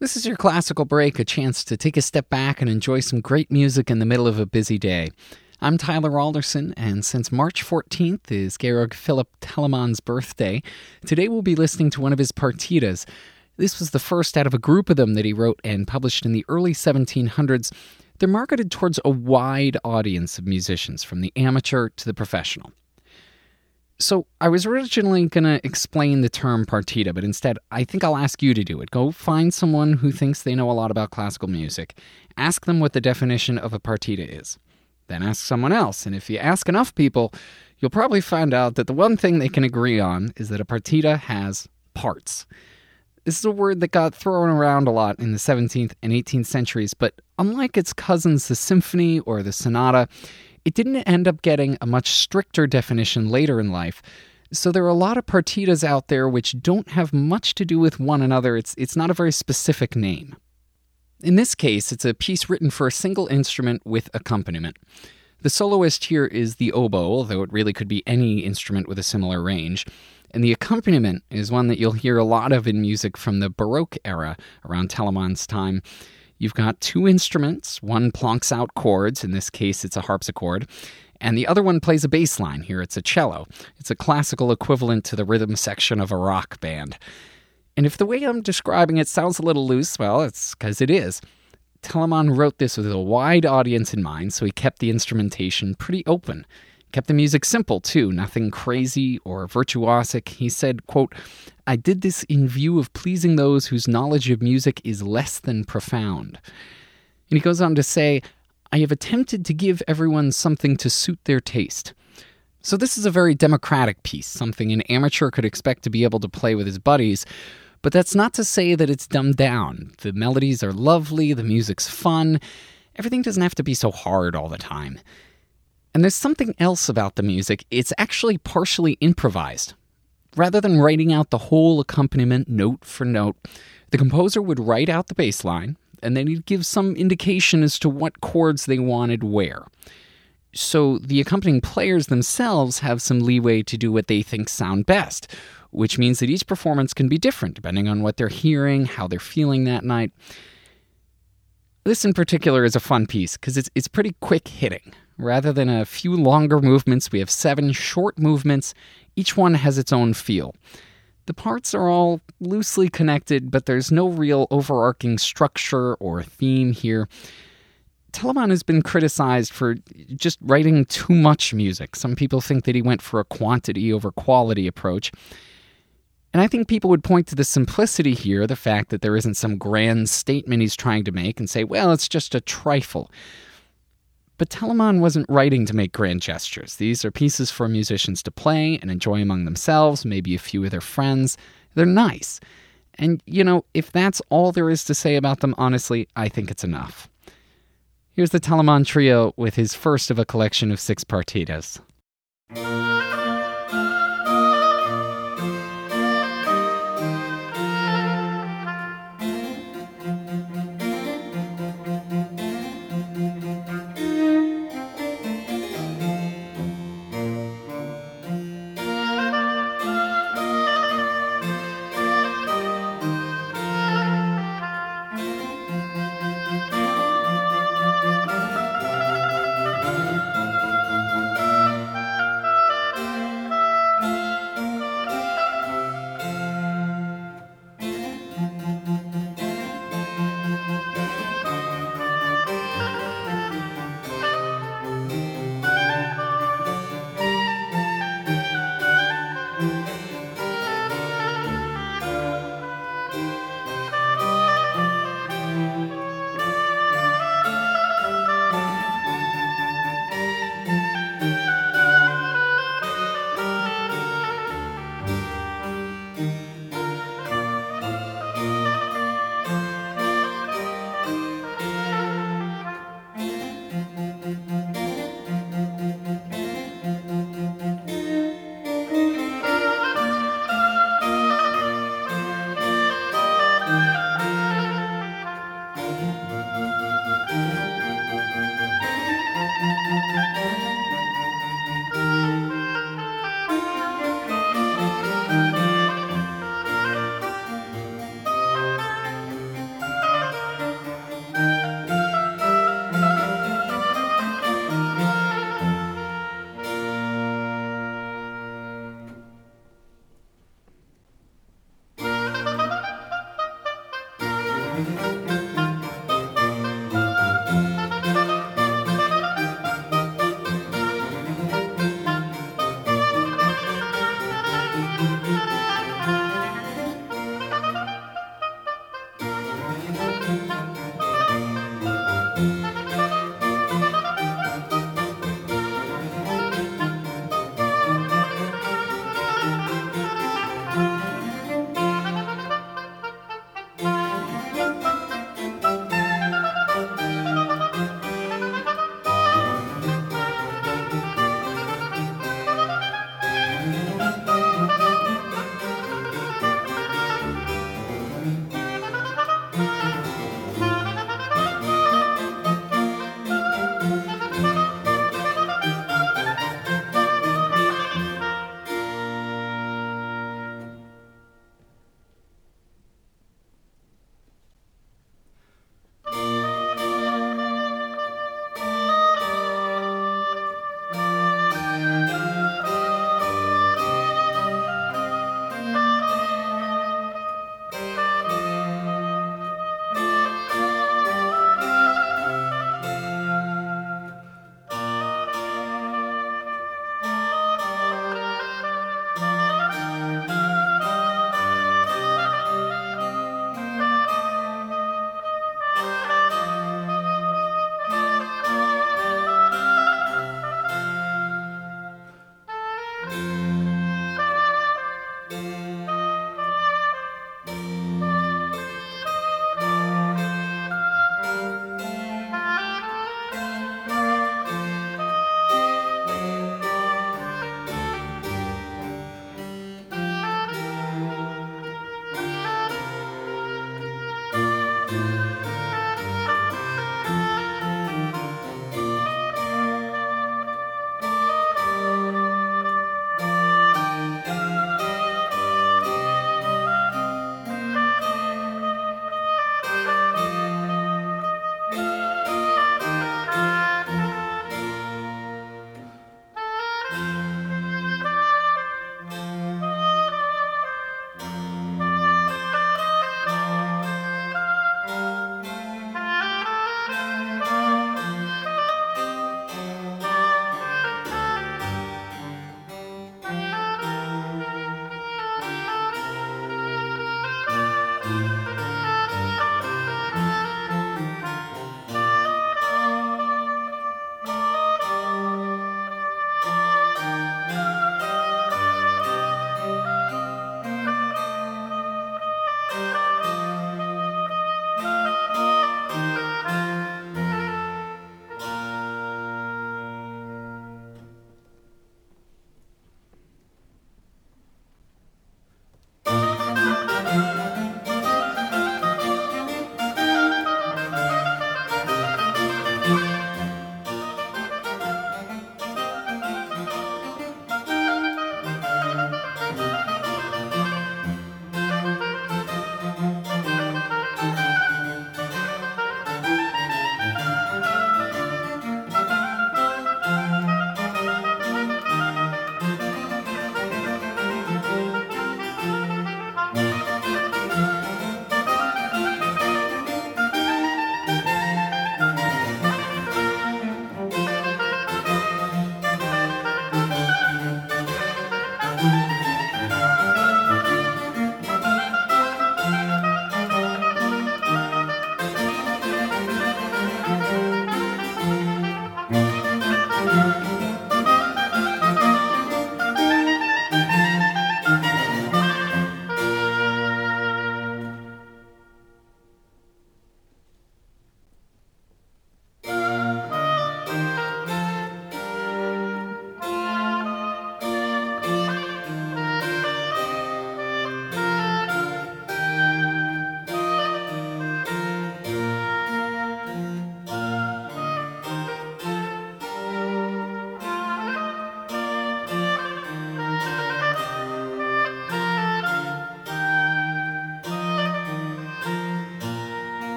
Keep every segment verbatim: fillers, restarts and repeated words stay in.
This is your classical break, a chance to take a step back and enjoy some great music in the middle of a busy day. I'm Tyler Alderson, and since March fourteenth is Georg Philipp Telemann's birthday, today we'll be listening to one of his partitas. This was the first out of a group of them that he wrote and published in the early seventeen hundreds. They're marketed towards a wide audience of musicians, from the amateur to the professional. So I was originally going to explain the term partita, but instead I think I'll ask you to do it. Go find someone who thinks they know a lot about classical music. Ask them what the definition of a partita is. Then ask someone else, and if you ask enough people, you'll probably find out that the one thing they can agree on is that a partita has parts. This is a word that got thrown around a lot in the seventeenth and eighteenth centuries, but unlike its cousins, the symphony or the sonata, it didn't end up getting a much stricter definition later in life. So there are a lot of partitas out there which don't have much to do with one another. It's, it's not a very specific name. In this case, it's a piece written for a single instrument with accompaniment. The soloist here is the oboe, although it really could be any instrument with a similar range. And the accompaniment is one that you'll hear a lot of in music from the Baroque era, around Telemann's time. You've got two instruments. One plonks out chords. In this case, it's a harpsichord. And the other one plays a bass line. Here, it's a cello. It's a classical equivalent to the rhythm section of a rock band. And if the way I'm describing it sounds a little loose, well, it's because it is. Telemann wrote this with a wide audience in mind, so he kept the instrumentation pretty open. Kept the music simple, too, nothing crazy or virtuosic. He said, quote, "I did this in view of pleasing those whose knowledge of music is less than profound." And he goes on to say, "I have attempted to give everyone something to suit their taste." So this is a very democratic piece, something an amateur could expect to be able to play with his buddies. But that's not to say that it's dumbed down. The melodies are lovely, the music's fun. Everything doesn't have to be so hard all the time. And there's something else about the music. It's actually partially improvised. Rather than writing out the whole accompaniment note for note, the composer would write out the bass line, and then he'd give some indication as to what chords they wanted where. So the accompanying players themselves have some leeway to do what they think sound best, which means that each performance can be different depending on what they're hearing, how they're feeling that night. This in particular is a fun piece because it's it's pretty quick hitting. Rather than a few longer movements, we have seven short movements. Each one has its own feel. The parts are all loosely connected, but there's no real overarching structure or theme here. Telemann has been criticized for just writing too much music. Some people think that he went for a quantity over quality approach. And I think people would point to the simplicity here, the fact that there isn't some grand statement he's trying to make, and say, well, it's just a trifle. But Telemann wasn't writing to make grand gestures. These are pieces for musicians to play and enjoy among themselves, maybe a few of their friends. They're nice. And, you know, if that's all there is to say about them, honestly, I think it's enough. Here's the Telemann Trio with his first of a collection of six partitas.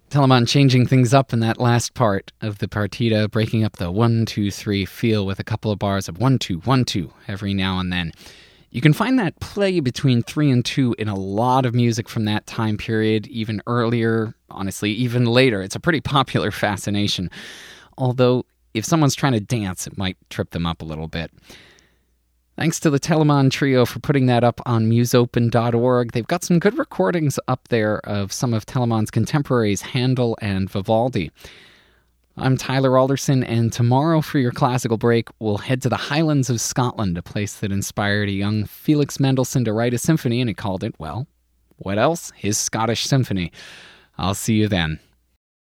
Telemann changing things up in that last part of the partita, breaking up the one, two, three feel with a couple of bars of one, two, one, two every now and then. You can find that play between three and two in a lot of music from that time period, even earlier, honestly, even later. It's a pretty popular fascination. Although, if someone's trying to dance, it might trip them up a little bit. Thanks to the Telemann Trio for putting that up on musopen dot org. They've got some good recordings up there of some of Telemann's contemporaries, Handel and Vivaldi. I'm Tyler Alderson, and tomorrow for your classical break, we'll head to the Highlands of Scotland, a place that inspired a young Felix Mendelssohn to write a symphony, and he called it, well, what else? His Scottish Symphony. I'll see you then.